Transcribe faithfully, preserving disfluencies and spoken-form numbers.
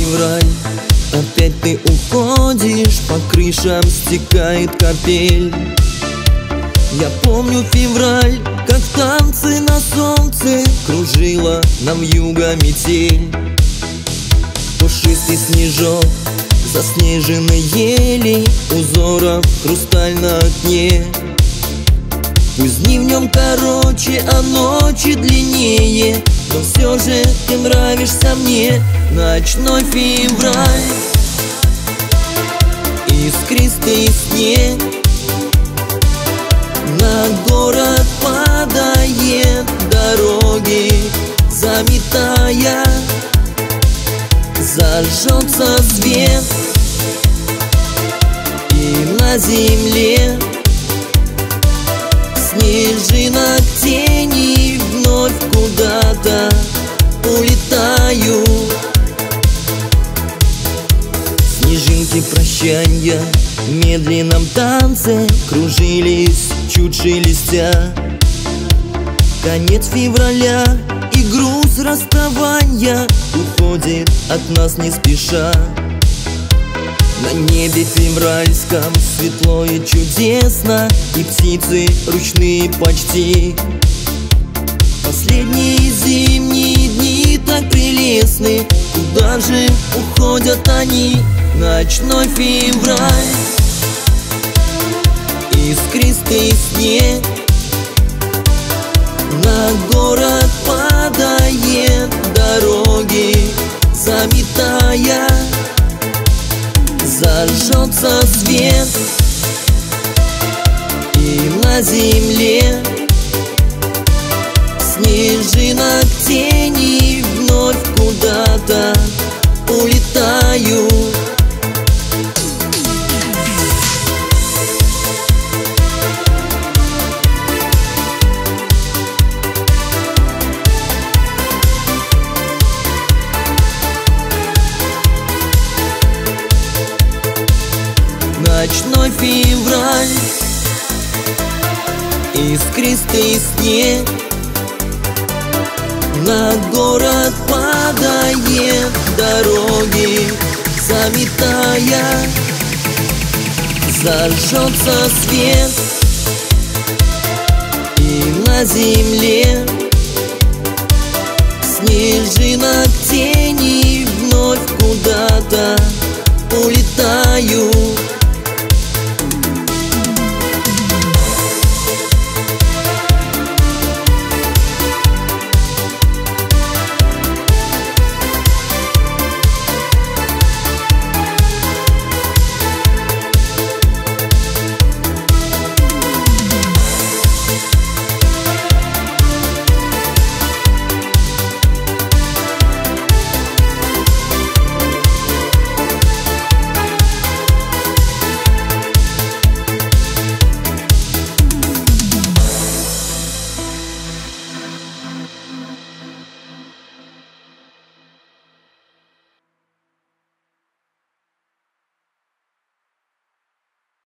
февраль, опять ты уходишь, по крышам стекает капель. Я помню февраль, как танцы на солнце кружила нам вьюга метель. Пушистый снежок, заснеженной ели, узоров хрусталь на окне. Пусть дни в нем короче, а ночи длиннее, но все же ты нравишься мне. Ночной февраль, искристый снег, на город падает дороги, заметая, зажжется свет, и на земле снежинок тени вновь куда-то улетаю. Снежинки прощанья в медленном танце кружились, чуть шелестя. Конец февраля, и груз расставания уходит от нас не спеша. На небе февральском светло и чудесно, и птицы ручные почти. Последние зимние дни так прелестны, куда же уходят они? Ночной февраль, искристый снег, на город падает дороги, заметая, зажжется свет, и на земле снежинок тени вновь куда-то улетаю. Ночной февраль, искристый снег, на город падает дороги, заметая, зажжется свет, и на земле снежинок тени вновь куда-то улетаю.